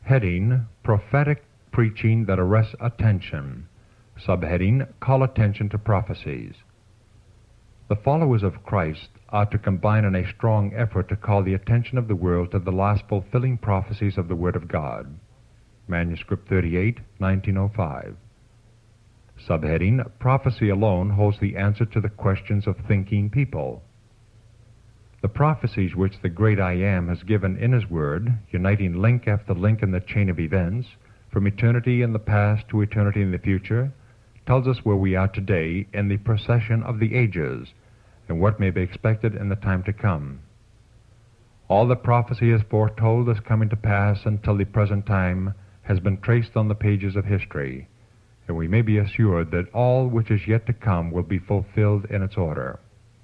Heading: Prophetic Preaching that Arrests Attention. Subheading: Call Attention to Prophecies. The followers of Christ are to combine in a strong effort to call the attention of the world to the last fulfilling prophecies of the Word of God. Manuscript 38, 1905. Subheading: Prophecy alone holds the answer to the questions of thinking people. The prophecies which the great I Am has given in His Word, uniting link after link in the chain of events, from eternity in the past to eternity in the future, tells us where we are today in the procession of the ages, and what may be expected in the time to come. All that prophecy has foretold is coming to pass until the present time has been traced on the pages of history, and we may be assured that all which is yet to come will be fulfilled in its order.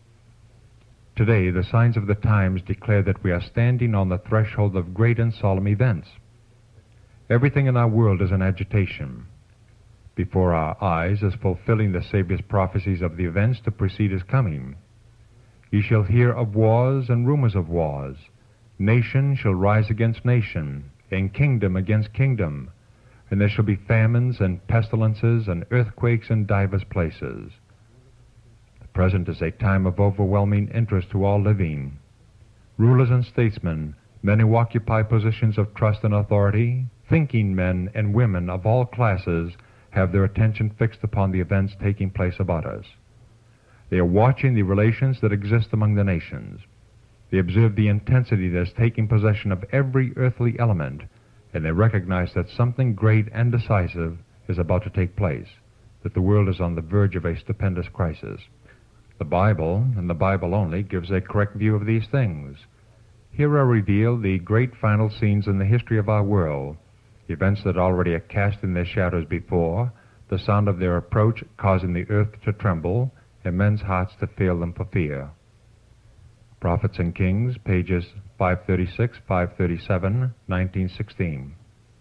Today, the signs of the times declare that we are standing on the threshold of great and solemn events. Everything in our world is in agitation. Before our eyes is fulfilling the Savior's prophecies of the events to precede His coming. Ye shall hear of wars and rumors of wars. Nation shall rise against nation, and kingdom against kingdom. And there shall be famines and pestilences and earthquakes in divers places. The present is a time of overwhelming interest to all living. Rulers and statesmen, men who occupy positions of trust and authority, thinking men and women of all classes, have their attention fixed upon the events taking place about us. They are watching the relations that exist among the nations. They observe the intensity that is taking possession of every earthly element, and they recognize that something great and decisive is about to take place, that the world is on the verge of a stupendous crisis. The Bible, and the Bible only, gives a correct view of these things. Here are revealed the great final scenes in the history of our world, events that already are casting their shadows before, the sound of their approach causing the earth to tremble, and men's hearts to fail them for fear. Prophets and Kings, pages 536, 537, 1916.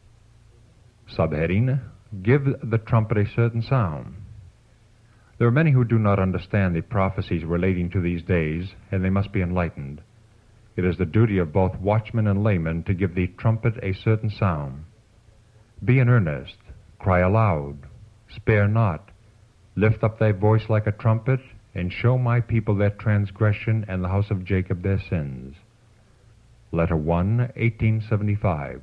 Subheading: Give the trumpet a certain sound. There are many who do not understand the prophecies relating to these days, and they must be enlightened. It is the duty of both watchmen and laymen to give the trumpet a certain sound. Be in earnest, cry aloud, spare not, lift up thy voice like a trumpet, and show my people their transgression and the house of Jacob their sins. Letter 1, 1875.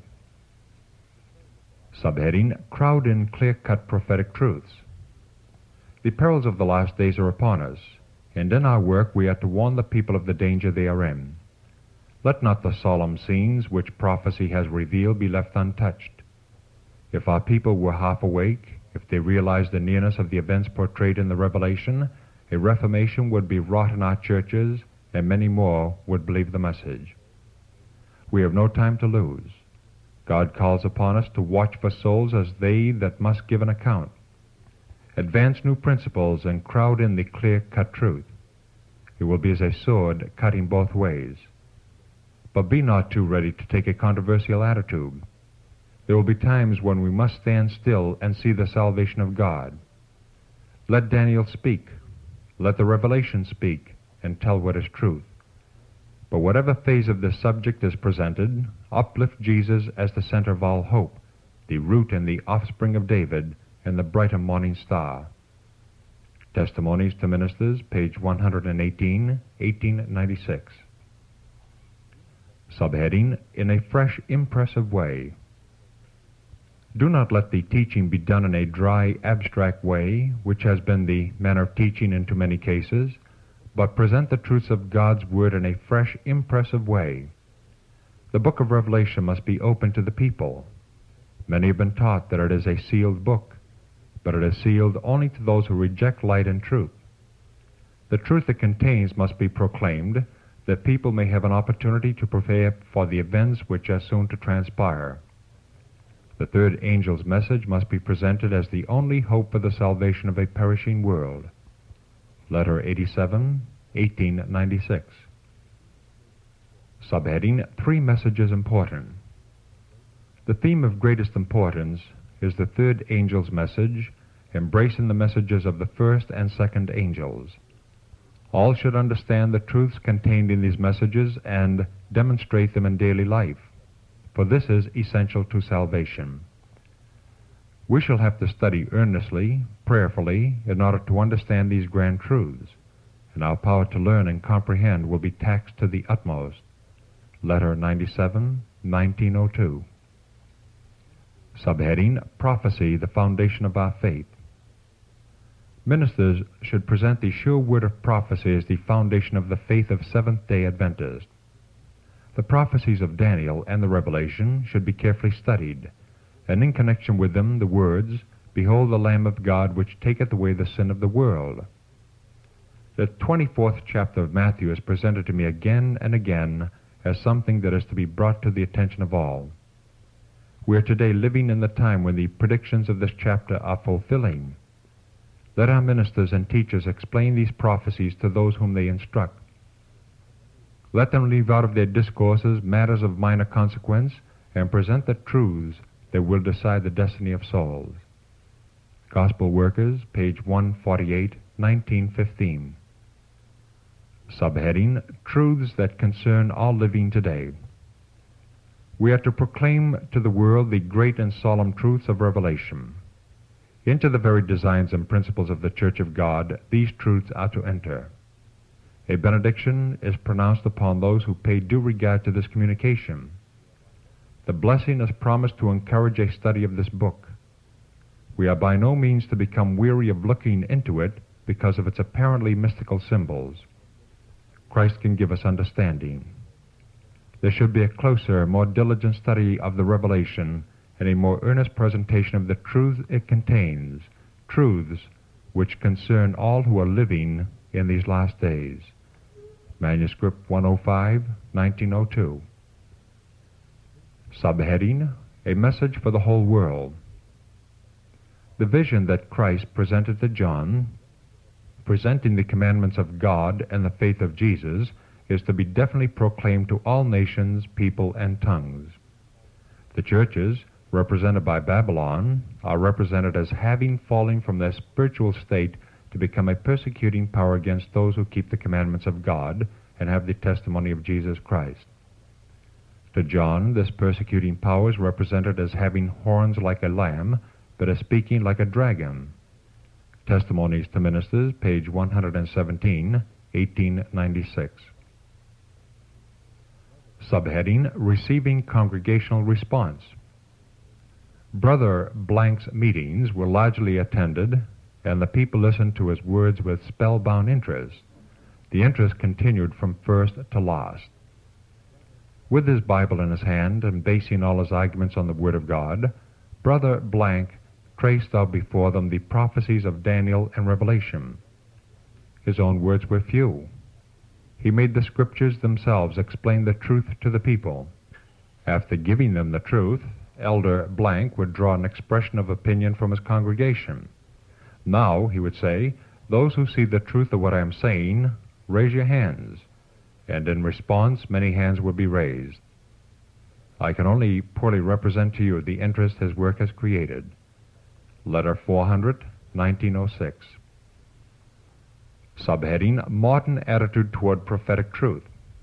Subheading: Crowd in clear-cut prophetic truths. The perils of the last days are upon us, and in our work we are to warn the people of the danger they are in. Let not the solemn scenes which prophecy has revealed be left untouched. If our people were half awake, if they realized the nearness of the events portrayed in the Revelation, a reformation would be wrought in our churches, and many more would believe the message. We have no time to lose. God calls upon us to watch for souls as they that must give an account. Advance new principles and crowd in the clear-cut truth. It will be as a sword cutting both ways. But be not too ready to take a controversial attitude. There will be times when we must stand still and see the salvation of God. Let Daniel speak. Let the Revelation speak and tell what is truth. But whatever phase of this subject is presented, uplift Jesus as the center of all hope, the root and the offspring of David, and the brighter morning star. Testimonies to Ministers, page 118, 1896. Subheading: In a fresh, impressive way. Do not let the teaching be done in a dry, abstract way, which has been the manner of teaching in too many cases, but present the truths of God's Word in a fresh, impressive way. The book of Revelation must be open to the people. Many have been taught that it is a sealed book, but it is sealed only to those who reject light and truth. The truth it contains must be proclaimed, that people may have an opportunity to prepare for the events which are soon to transpire. The third angel's message must be presented as the only hope for the salvation of a perishing world. Letter 87, 1896. Subheading: Three messages important. The theme of greatest importance is the third angel's message, embracing the messages of the first and second angels. All should understand the truths contained in these messages and demonstrate them in daily life. for this is essential to salvation. We shall have to study earnestly, prayerfully, in order to understand these grand truths, and our power to learn and comprehend will be taxed to the utmost. Letter 97, 1902. Subheading, Prophecy, the Foundation of Our Faith. Ministers should present the sure word of prophecy as the foundation of the faith of Seventh-day Adventists. The prophecies of Daniel and the Revelation should be carefully studied, and in connection with them the words, "Behold the Lamb of God, which taketh away the sin of the world." The 24th chapter of Matthew is presented to me again and again as something that is to be brought to the attention of all. We are today living in the time when the predictions of this chapter are fulfilling. Let our ministers and teachers explain these prophecies to those whom they instruct. Let them leave out of their discourses matters of minor consequence and present the truths that will decide the destiny of souls. Gospel Workers, page 148, 1915. Subheading, Truths that Concern All Living Today. We are to proclaim to the world the great and solemn truths of Revelation. Into the very designs and principles of the Church of God, these truths are to enter. A benediction is pronounced upon those who pay due regard to this communication. The blessing is promised to encourage a study of this book. We are by no means to become weary of looking into it because of its apparently mystical symbols. Christ can give us understanding. There should be a closer, more diligent study of the Revelation and a more earnest presentation of the truths it contains, truths which concern all who are living in these last days. Manuscript 105, 1902. Subheading, A Message for the Whole World. The vision that Christ presented to John, presenting the commandments of God and the faith of Jesus, is to be definitely proclaimed to all nations, people, and tongues. The churches, represented by Babylon, are represented as having fallen from their spiritual state to become a persecuting power against those who keep the commandments of God and have the testimony of Jesus Christ. To John, this persecuting power is represented as having horns like a lamb, but as speaking like a dragon. Testimonies to Ministers, page 117, 1896. Subheading, Receiving Congregational Response. Brother Blank's meetings were largely attended, and the people listened to his words with spellbound interest. The interest continued from first to last. With his Bible in his hand and basing all his arguments on the Word of God, Brother Blank traced out before them the prophecies of Daniel and Revelation. His own words were few. He made the Scriptures themselves explain the truth to the people. After giving them the truth, Elder Blank would draw an expression of opinion from his congregation. Now, he would say, those who see the truth of what I am saying, raise your hands. And in response, many hands would be raised. I can only poorly represent to you the interest his work has created. Letter 400, 1906. Subheading, Modern Attitude Toward Prophetic Truth.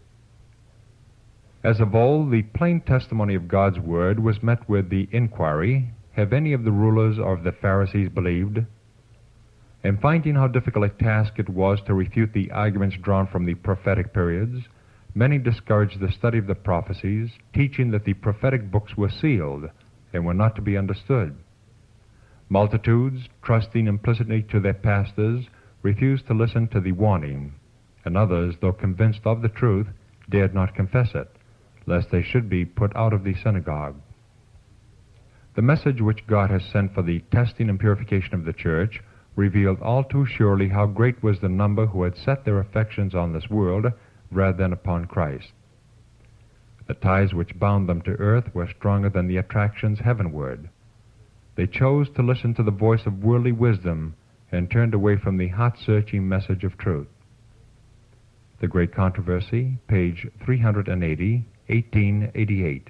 As of old, the plain testimony of God's Word was met with the inquiry, have any of the rulers or of the Pharisees believed? And finding how difficult a task it was to refute the arguments drawn from the prophetic periods, many discouraged the study of the prophecies, teaching that the prophetic books were sealed and were not to be understood. Multitudes, trusting implicitly to their pastors, refused to listen to the warning, and others, though convinced of the truth, dared not confess it, lest they should be put out of the synagogue. The message which God has sent for the testing and purification of the church revealed all too surely how great was the number who had set their affections on this world rather than upon Christ. The ties which bound them to earth were stronger than the attractions heavenward. They chose to listen to the voice of worldly wisdom and turned away from the heart-searching message of truth. The Great Controversy, page 380, 1888.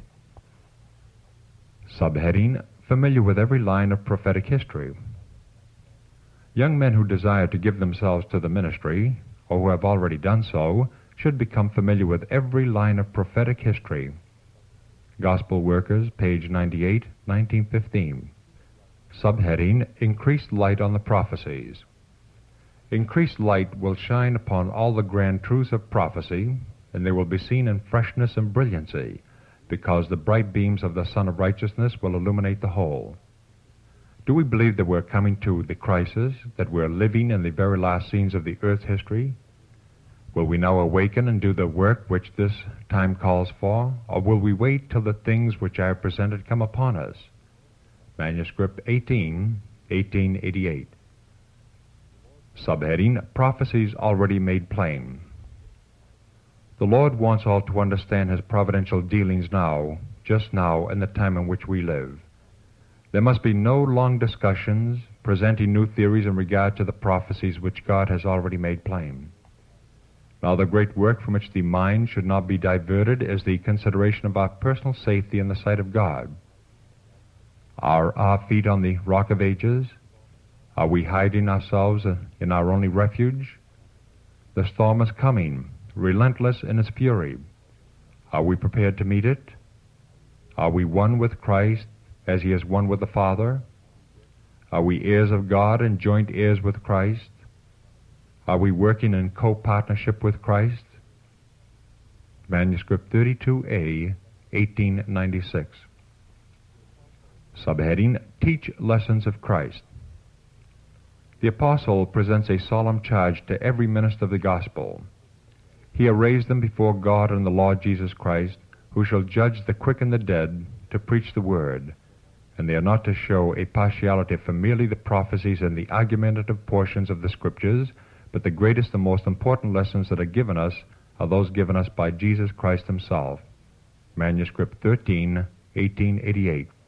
Subheading, Familiar with every line of prophetic history. Young men who desire to give themselves to the ministry, or who have already done so, should become familiar with every line of prophetic history. Gospel Workers, page 98, 1915. Subheading, Increased Light on the Prophecies. Increased light will shine upon all the grand truths of prophecy, and they will be seen in freshness and brilliancy, because the bright beams of the Sun of Righteousness will illuminate the whole. Do we believe that we're coming to the crisis, that we're living in the very last scenes of the earth's history? Will we now awaken and do the work which this time calls for, or will we wait till the things which I have presented come upon us? Manuscript 18, 1888. Subheading, Prophecies Already Made Plain. The Lord wants all to understand His providential dealings now, just now, in the time in which we live. There must be no long discussions, presenting new theories in regard to the prophecies which God has already made plain. Now the great work from which the mind should not be diverted is the consideration of our personal safety in the sight of God. Are our feet on the rock of ages? Are we hiding ourselves in our only refuge? The storm is coming, relentless in its fury. Are we prepared to meet it? Are we one with Christ as He is one with the Father? Are we heirs of God and joint heirs with Christ? Are we working in co-partnership with Christ? Manuscript 32A, 1896. Subheading, Teach Lessons of Christ. The Apostle presents a solemn charge to every minister of the gospel. He arrays them before God and the Lord Jesus Christ, who shall judge the quick and the dead, to preach the word, and they are not to show a partiality for merely the prophecies and the argumentative portions of the Scriptures, but the greatest and most important lessons that are given us are those given us by Jesus Christ Himself. Manuscript 13, 1888.